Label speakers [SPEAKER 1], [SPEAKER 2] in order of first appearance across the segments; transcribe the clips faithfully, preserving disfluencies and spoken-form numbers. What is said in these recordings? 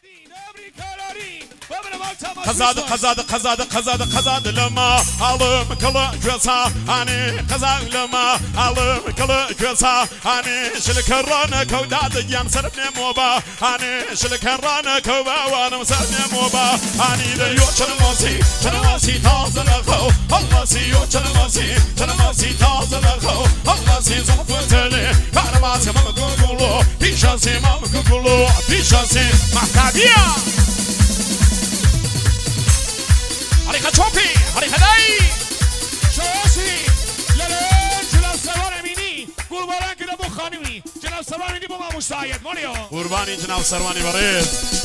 [SPEAKER 1] قزاد قزاد قزاد قزاد قزاد لما علم كلا جوسا أني قزاد لما علم كلا جوسا أني شلكرنا كوداد يان سربني موبا أني شلكرنا كوبا وانا سربني موبا أني ديو شلموسي شلموسي تازلخو الله سيو شلموسي شلموسي تازلخو الله سي زمفتلي كارماسي مام كوكولو بيشاسي مام كوكولو بيشاسي محكابيا حريقة شوبي حريقة داي
[SPEAKER 2] شواشي للان جناب سروان امینی قربان كده ابو خانمي جناب سروان امینی با ما مشاهد ماريو
[SPEAKER 1] قرباني جناب سرواني بريد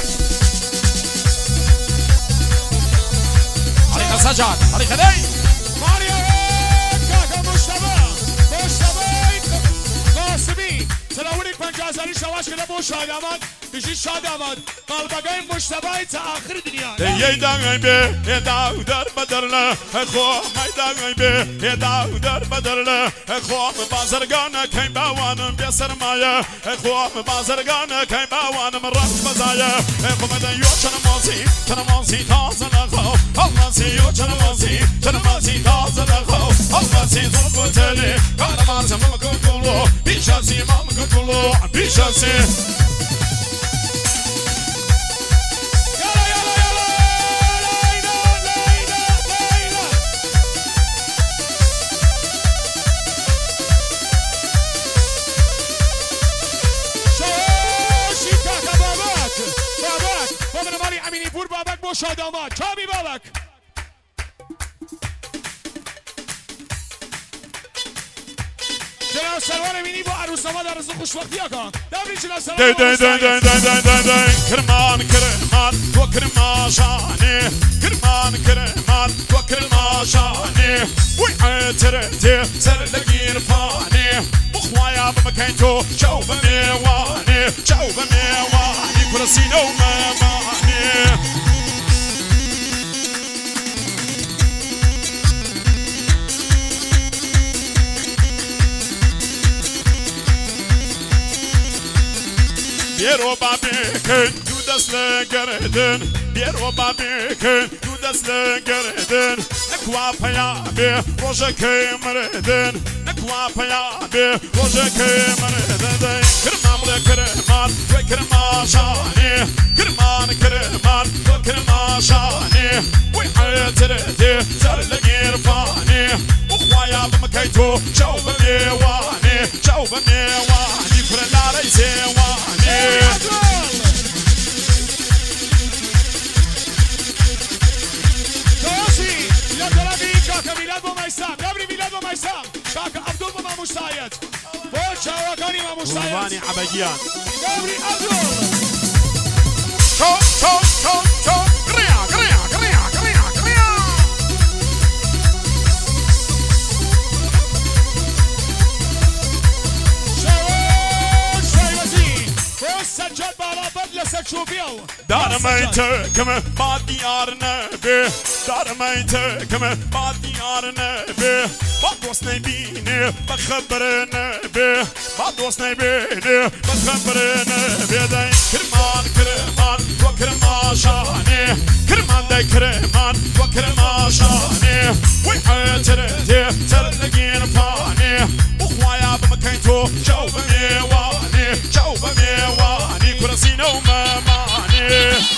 [SPEAKER 1] حريقة سجاد حريقة داي
[SPEAKER 2] ماريو كاكا مشتبه مشتبه قاسمی سلاونی پنجازاری شواش كده ابو شاهد آمد بيجي شاد آمد قلبگای مشتبه تا آخر دنیا
[SPEAKER 1] یه دنگای به یه داو در بدرله خو مای دنگای به یه داو در بدرله خو بازرگان کی باوانم به سرمایه خو بازرگان کی باوانم رفت مزایه خو مدن یو چنمازی چنمازی تازه نخو الله سیو چنمازی چنمازی تازه نخو الله سی زلفتلی کارماز مام کوکولو بیشاسی مام کوکولو بیشاسی
[SPEAKER 2] شاد آمد کامی بابک جناب سروان امینی با عروس آمد عروس خوشبختی آقا دبری جناب سروان
[SPEAKER 1] دای دای دای دای دای دای دای کرمان کرمان تو کرماشانی کرمان کرمان تو کرماشانی وی عترتی سر لگیر فانی بخوایا بمکن تو شو بمیوانی شو بمیوانی کرسینو ممانی بیرو بابی کن تو دست گردن بیرو بابی کن تو دست گردن نکوا پیابی روزه که مردن نکوا پیابی روزه که مردن کرمان بله کرمان و کرماشانی کرمان کرمان و کرماشانی وی عترتی سر لگیر فانی بخوایا بمکی تو شو بمیوانی شو بمیوانی کرناری زیوانی
[SPEAKER 2] توشی یا طرفی کاکا میلاد با میسم دبری میلاد با میسم کاکا عبدال با ما مشتاید بود شواکانی ما مشتاید
[SPEAKER 1] قربانی عبگیان
[SPEAKER 2] دبری عبدال
[SPEAKER 1] تو تو تو تو گریا گریا گریا گریا گریا
[SPEAKER 2] شواش شایوزی بود سجاد بالا بدل سکشوفیو
[SPEAKER 1] دارمیت کم با دیار نبی دارمیت کم با دیار نبی با دوست نبینی بخبر نبی با دوست نبینی بخبر نبی دی کرمان کرمان و کرماشانی کرمان دی کرمان و کرماشانی وی عترتی سر لگین فانی بخوایا بمکن تو شو بمیوانی شو بمیوانی کرسینو ممانی